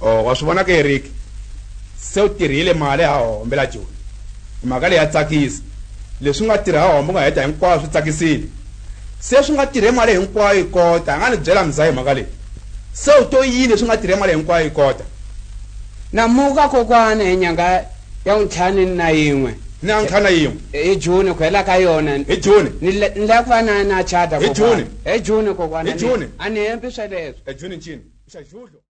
wa swi vona ke Eric se u tirhile mali ha hombe la Joni mhaka leyi ya tsakisa leswi nga tirha hombe nga heta hinkwaswo swi tsakisile se swi nga tirhe mali hinkwayo yi kota nga ni byela mzayi mhaka leyi se u to yini swi nga tirhe mali hinkwayo yi kota namuka kokwana enyanga ya unthani na yin'we na nthana yin'we e June khwela ka yona e June ni la kufana na chata kokwana e June kokwana e June ani hempi sweleswo e June ncini xa judlo